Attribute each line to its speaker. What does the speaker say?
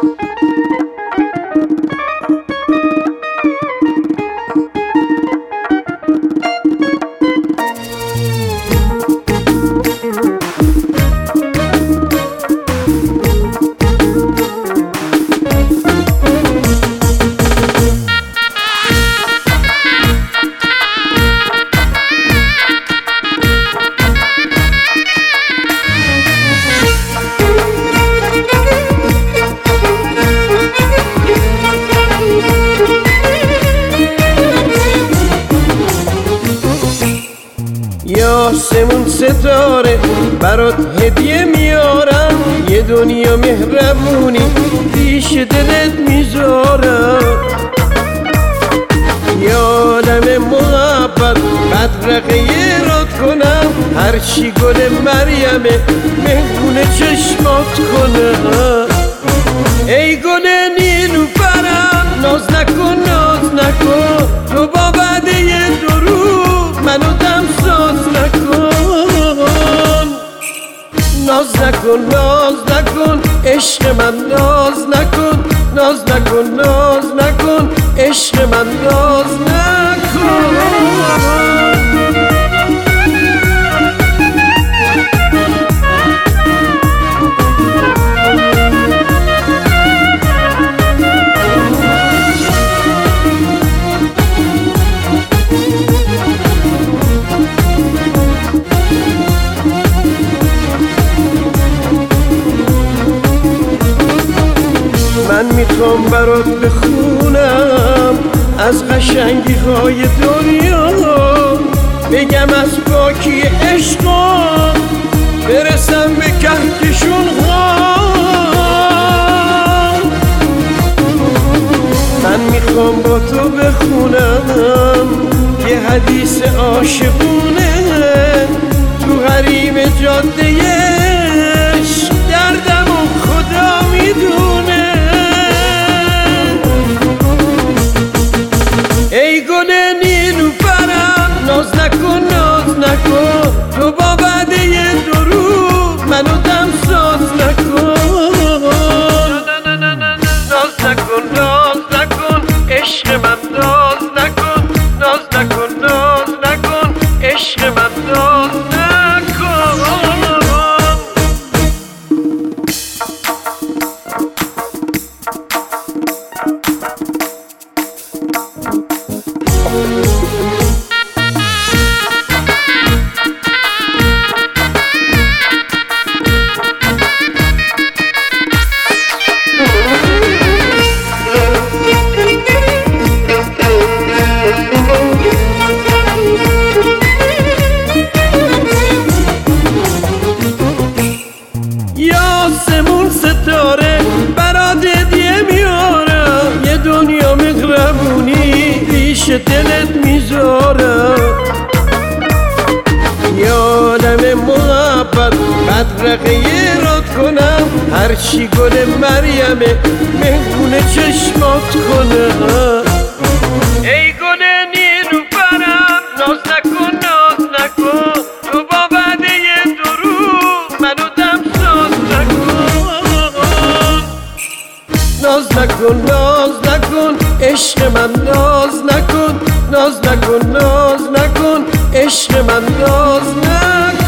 Speaker 1: آسمون ستاره برات هدیه میارم، یه دنیا مهربونی پیش دلت میذارم. یه عالم محبت بدرقه راد کنم، هرچی گل مریمه مهمون چشمات کنم. ای گل نیلوفرم ناز نکن ناز نکن، تو با وعده دروغ منو دمساز نکن. ناز نکن ناز نکن عشق من، ناز نکن ناز نکن ناز نکن عشق من، ناز نکن. من میخوام برات بخونم از قشنگی های دنیا، بگم از پاکی عشقم برسم به کهکشون ها. من میخوام با تو بخونم یه حدیث عاشقونه، تو حریم جاده عشق دردم و خدا میدونه. ای گل نیلوفرم ناز نکن ناز نکن، تو با وعده دروغ منو دمساز نکن. ناز نکن ناز نکن عشق من، ناز نکن ناز نکن ناز نکن عشق من، ناز نکن. آسمون ستاره برات هدیه میارم، یه دنیا مهربونی پیش دلت میذارم. یه عالم محبت بدرقه راد کنم، هرچی گل مریمه مهمون چشمات کنم. ای گل نیلوفرم ناز نکن ناز نکن، تو با وعده دروغ منو دمساز نکن. ناز نکن ناز نکن عشق من، ناز نکن ناز نکن ناز نکن عشق من، ناز نکن.